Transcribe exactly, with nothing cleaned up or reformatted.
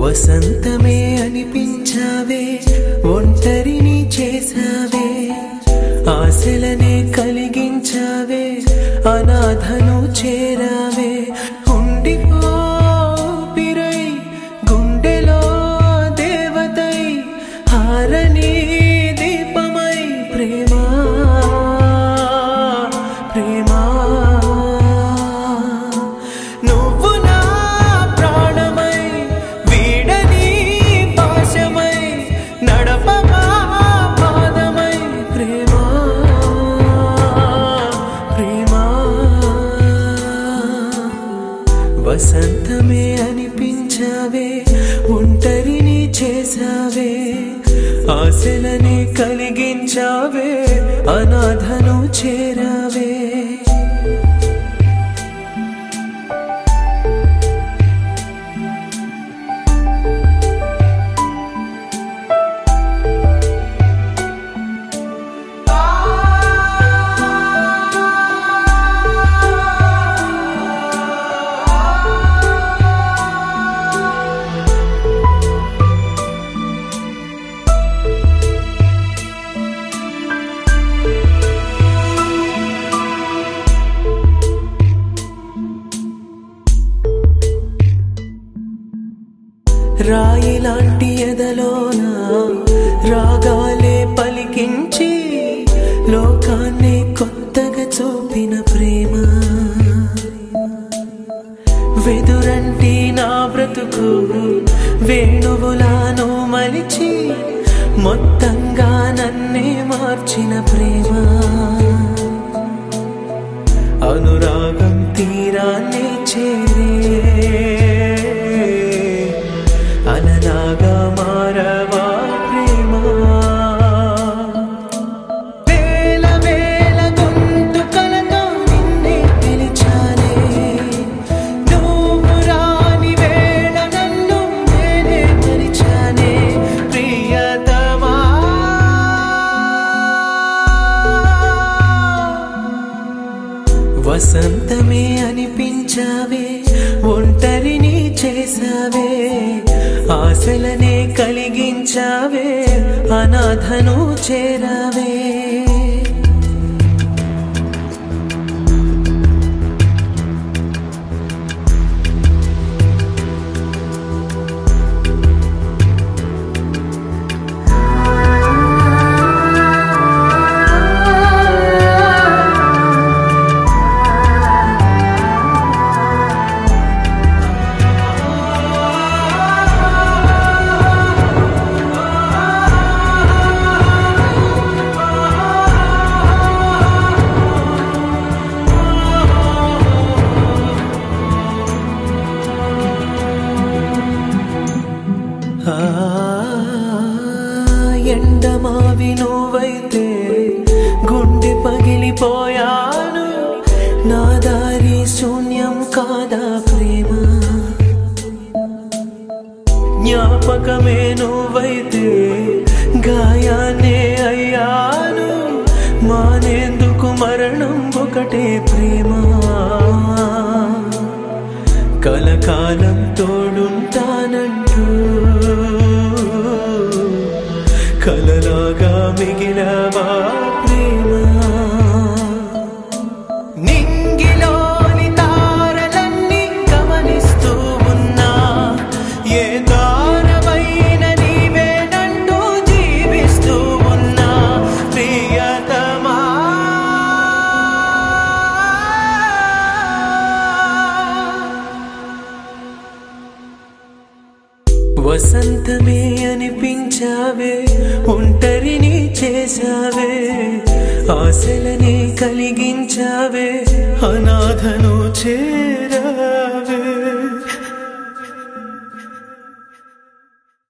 వసంతమే అనిపించావే ఒంటరిని చేసావే ఆశలనే కలిగించావే అనాథను చేరావే ఉండిపో పిరై గుండెలో దేవతై హారని దీపమై ప్రేమా ప్రేమా నువ్వు నా ప్రాణమై వీడని పాశమై నడపమా పాదమై ప్రేమా ప్రేమా వసంతమే అనిపించావే ఒంటరిని చేసావే ఆశలని కలిగించావే అనాథను చేరావే రాయిలాంటి ఎదలోన రాగాలే పలికించి లోకాన్ని కొత్తగా చూపిన ప్రేమ వెదురంటి నా బ్రతుకు వేణువులాను మలిచి మొత్తంగా నన్నే మార్చిన ప్రేమ అనురాగం తీరాన్ని చేరే అలలాగా మారవా ప్రేమా వేల వేల గొంతుకలతో నిన్నే పిలిచానే నువ్వు రాని వేళ నన్ను నేనే మరిచానే ప్రియతమా వసంతమే అనిపించావే ఒంటరిని చేసావే ఆశలనే కలిగించావే అనాథను చేరావే ఎండమావి నువ్వైతే గుండె పగిలిపోయాను నా దారి శూన్యం కాదా ప్రేమ జ్ఞాపకమే నువ్వైతే గాయాన్నే అయ్యాను మానేందుకు మరణం ఒకటే ప్రేమ కలకాలం తోడుంటానంటూ కలలాగా మిగిలవా ప్రేమ నింగిలోని తారలన్నీ గమనిస్తూ ఉన్నా ఏ దారమైన నీవే నంటూ జీవిస్తూ ఉన్నా ప్రియతమా వసంతమే అనిపించావే ఒంటరిని చేసావే ఆశలని కలిగించావే అనాథను చే